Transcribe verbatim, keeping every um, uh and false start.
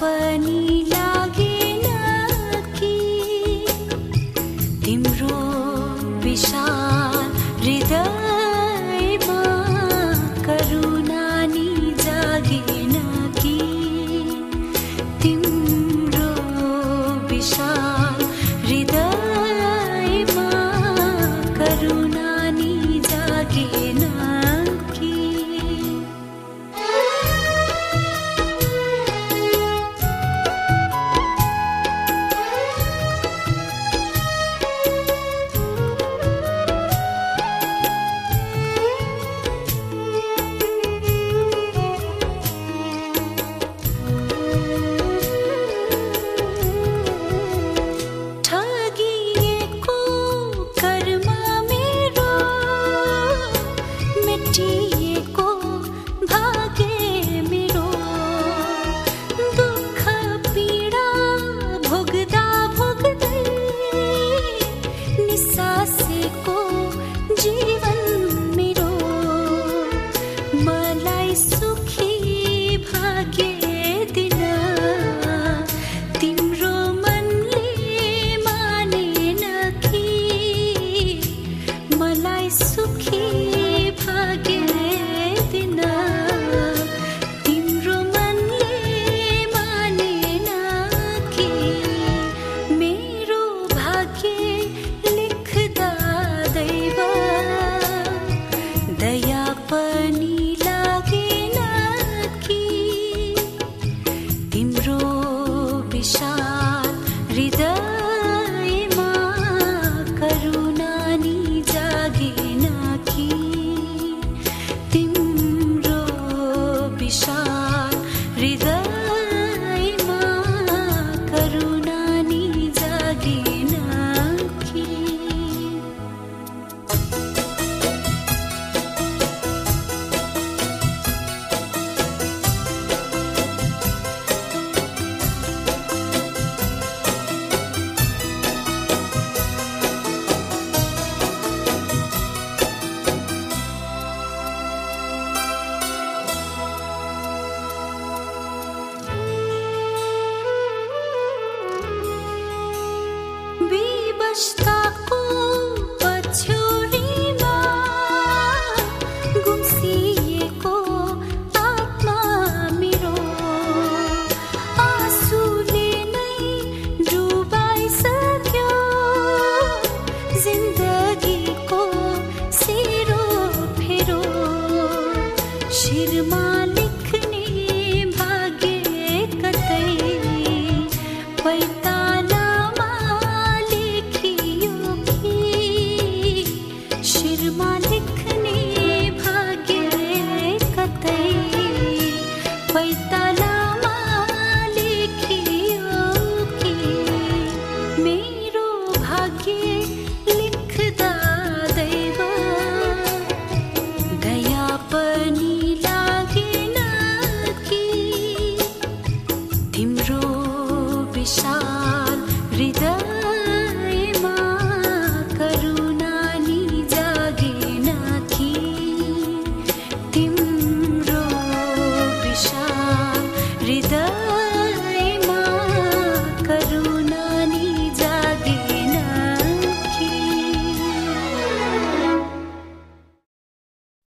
पनि लागेन कि तिम्रो विशाल हृदयमा करुणा नि जागेन कि तिम्रो विशाल हृदयमा करुणा नि जागेन कि ठगिएको कर्म मेरो मेटिएको भाग्य मेरो दुःख पीडा भोग्दा भोग्दै निसासेको जीवन मेरो मलाई सुखी भाग्य दिन तिम्रो मनले मानेन कि मलाई सुखी भाग्य दिन तिम्रो मनले मानेन कि मेरो भाग्य लेख्दा दैव दया पनि लागेन कि तिम्रो विशाल हृदयमा करुणा नि जागेन कि तिम्रो विशाल हृदयमा करुणा नि जागेन कि विवशताको पछ्यौरीमा गुम्सिएको आत्मा मेरो आँसुले नै डुबाइसक्यो जिन्दगीको सेरो फेरो शिरमा